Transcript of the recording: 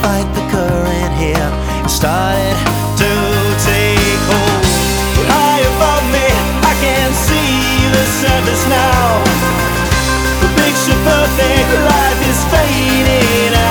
fight the current here. It started to take hold. High above me, I can see the surface now. The picture perfect life is fading out.